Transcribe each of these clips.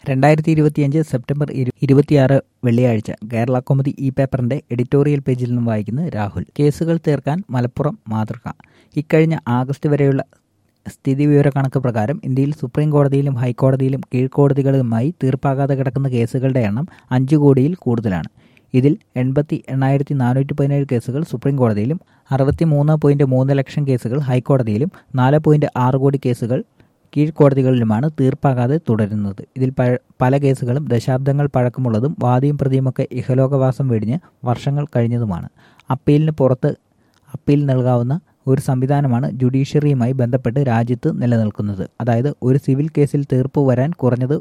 2025 September 26 വെള്ളിയാഴ്ച കേരള കൗമുദി ഈ പേപ്പറിന്റെ എഡിറ്റോറിയൽ പേജിൽ നിന്നും വായിക്കുന്നു രാഹുൽ. കേസുകൾ തീർക്കാൻ മലപ്പുറം മാതൃക. ഇക്കഴിഞ്ഞ ആഗസ്റ്റ് വരെയുള്ള സ്ഥിതിവിവരക്കണക്ക് പ്രകാരം ഇന്ത്യയിൽ സുപ്രീം കോടതിയിലും ഹൈക്കോടതിയിലും കീഴ്ക്കോടതികളുമായി തീർപ്പാകാതെ കിടക്കുന്ന കേസുകളുടെ എണ്ണം 5 കോടിയിൽ കൂടുതലാണ്. ഇതിൽ 88,417 കേസുകൾ സുപ്രീം കോടതിയിലും 63.3 ലക്ഷം കേസുകൾ ഹൈക്കോടതിയിലും 4.6 കോടി കേസുകൾ കീഴ്ക്കോടതികളിലുമാണ് തീർപ്പാകാതെ തുടരുന്നത്. ഇതിൽ പല കേസുകളും ദശാബ്ദങ്ങൾ പഴക്കമുള്ളതും വാദിയും പ്രതിയുമൊക്കെ ഇഹലോകവാസം വെടിഞ്ഞ് വർഷങ്ങൾ കഴിഞ്ഞതുമാണ്. അപ്പീലിന് പുറത്ത് അപ്പീൽ നൽകാവുന്ന ഒരു സംവിധാനമാണ് ജുഡീഷ്യറിയുമായി ബന്ധപ്പെട്ട് രാജ്യത്ത് നിലനിൽക്കുന്നത്. അതായത് ഒരു സിവിൽ കേസിൽ തീർപ്പ് വരാൻ കുറഞ്ഞത്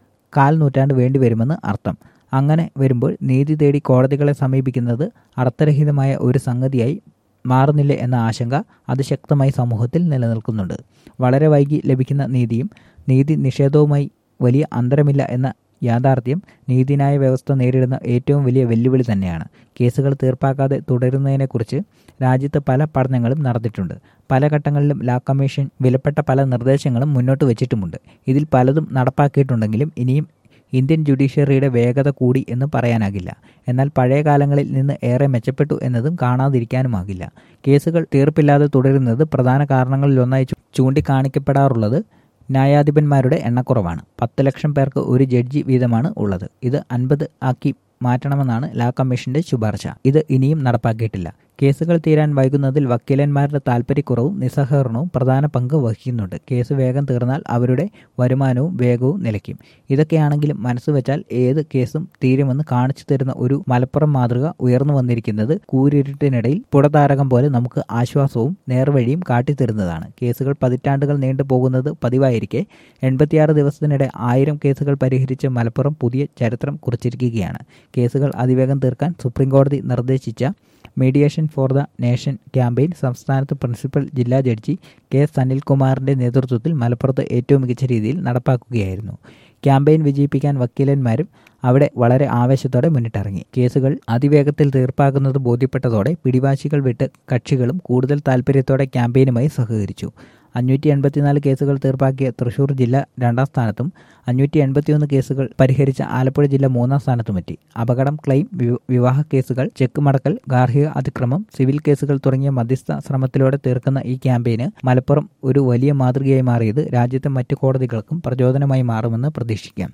1/4 നൂറ്റാണ്ട് വേണ്ടിവരുമെന്ന് അർത്ഥം. അങ്ങനെ വരുമ്പോൾ നീതി തേടി കോടതികളെ സമീപിക്കുന്നത് അർത്ഥരഹിതമായ ഒരു സംഗതിയായി മാറുന്നില്ല എന്ന ആശങ്ക അതിശക്തമായി സമൂഹത്തിൽ നിലനിൽക്കുന്നുണ്ട്. വളരെ വൈകി ലഭിക്കുന്ന നീതിയും നീതി നിഷേധവുമായി വലിയ അന്തരമില്ല എന്ന യാഥാർത്ഥ്യം നീതിന്യായ വ്യവസ്ഥ നേരിടുന്ന ഏറ്റവും വലിയ വെല്ലുവിളി തന്നെയാണ്. കേസുകൾ തീർപ്പാക്കാതെ തുടരുന്നതിനെക്കുറിച്ച് രാജ്യത്ത് പല പഠനങ്ങളും നടന്നിട്ടുണ്ട്. പല ഘട്ടങ്ങളിലും ലാ കമ്മീഷൻ വിലപ്പെട്ട പല നിർദ്ദേശങ്ങളും മുന്നോട്ട് വച്ചിട്ടുമുണ്ട്. ഇതിൽ പലതും നടപ്പാക്കിയിട്ടുണ്ടെങ്കിലും ഇനിയും ഇന്ത്യൻ ജുഡീഷ്യറിയുടെ വേഗത കൂടി എന്ന് പറയാനാകില്ല. എന്നാൽ പഴയ കാലങ്ങളിൽ നിന്ന് ഏറെ മെച്ചപ്പെട്ടു എന്നതും കാണാതിരിക്കാനുമാകില്ല. കേസുകൾ തീർപ്പില്ലാതെ തുടരുന്നത് പ്രധാന കാരണങ്ങളിലൊന്നായി ചൂണ്ടിക്കാണിക്കപ്പെടാറുള്ളത് ന്യായാധിപന്മാരുടെ എണ്ണക്കുറവാണ്. 10 ലക്ഷം പേർക്ക് ഒരു ജഡ്ജി വീതമാണ് ഉള്ളത്. ഇത് 50 ആക്കി മാറ്റണമെന്നാണ് ലാ കമ്മീഷന്റെ ശുപാർശ. ഇത് ഇനിയും നടപ്പാക്കിയിട്ടില്ല. കേസുകൾ തീരാൻ വൈകുന്നതിൽ വക്കീലന്മാരുടെ താൽപ്പര്യക്കുറവും നിസ്സഹകരണവും പ്രധാന പങ്ക് വഹിക്കുന്നുണ്ട്. കേസ് വേഗം തീർന്നാൽ അവരുടെ വരുമാനവും വേഗവും നിലയ്ക്കും. ഇതൊക്കെയാണെങ്കിലും മനസ്സുവെച്ചാൽ ഏത് കേസും തീരുമെന്ന് കാണിച്ചു തരുന്ന ഒരു മലപ്പുറം മാതൃക ഉയർന്നു വന്നിരിക്കുന്നത് കൂരിരുട്ടിനിടയിൽ പുടതാരകം പോലെ നമുക്ക് ആശ്വാസവും നേർവഴിയും കാട്ടിത്തരുന്നതാണ്. കേസുകൾ പതിറ്റാണ്ടുകൾ നീണ്ടുപോകുന്നത് പതിവായിരിക്കെ 86 ദിവസത്തിനിടെ 1000 കേസുകൾ പരിഹരിച്ച മലപ്പുറം പുതിയ ചരിത്രം കുറിച്ചിരിക്കുകയാണ്. കേസുകൾ അതിവേഗം തീർക്കാൻ സുപ്രീംകോടതി നിർദ്ദേശിച്ച mediation for the nation campaign സംസ്ഥാനത്ത് പ്രിൻസിപ്പൽ ജില്ലാ ജഡ്ജി കെ സനിൽകുമാറിന്റെ നേതൃത്വത്തിൽ മലപ്പുറത്ത് ഏറ്റവും മികച്ച രീതിയിൽ നടപ്പാക്കുകയായിരുന്നു. ക്യാമ്പയിൻ വിജയിപ്പിക്കാൻ വക്കീലന്മാരും അവിടെ വളരെ ആവേശത്തോടെ മുന്നിട്ടിറങ്ങി. കേസുകൾ അതിവേഗത്തിൽ തീർപ്പാക്കുന്നത് ബോധ്യപ്പെട്ടതോടെ പിടിവാശികൾ വിട്ട് കക്ഷികളും കൂടുതൽ താൽപ്പര്യത്തോടെ ക്യാമ്പയിനുമായി സഹകരിച്ചു. 584 കേസുകൾ തീർപ്പാക്കിയ തൃശൂർ ജില്ല 2ാം സ്ഥാനത്തും 581 കേസുകൾ പരിഹരിച്ച ആലപ്പുഴ ജില്ല 3ാം സ്ഥാനത്തുമെത്തി. അപകടം, ക്ലെയിം, വിവാഹ കേസുകൾ, ചെക്ക് മടക്കൽ, ഗാർഹിക അതിക്രമം, സിവിൽ കേസുകൾ തുടങ്ങിയ മധ്യസ്ഥ ശ്രമത്തിലൂടെ തീർക്കുന്ന ഈ ക്യാമ്പയിന് മലപ്പുറം ഒരു വലിയ മാതൃകയായി മാറിയത് രാജ്യത്തെ മറ്റു കോടതികൾക്കും പ്രചോദനമായി മാറുമെന്ന് പ്രതീക്ഷിക്കാം.